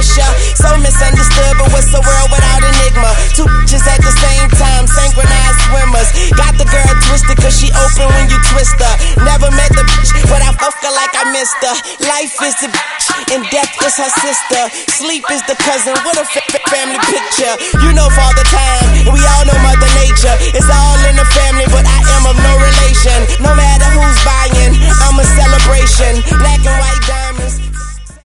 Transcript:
pressure. So misunderstood, but what's the world without enigma? Two bitches at the same time, synchronized swimmers. Got the girl twisted cause she open when you twist her. Never met the bitch, but I fuck her like I missed her. Life is the bitch, and death is her sister. Sleep is the cousin, what a family picture. You know Father Time, and we all know Mother Nature. It's all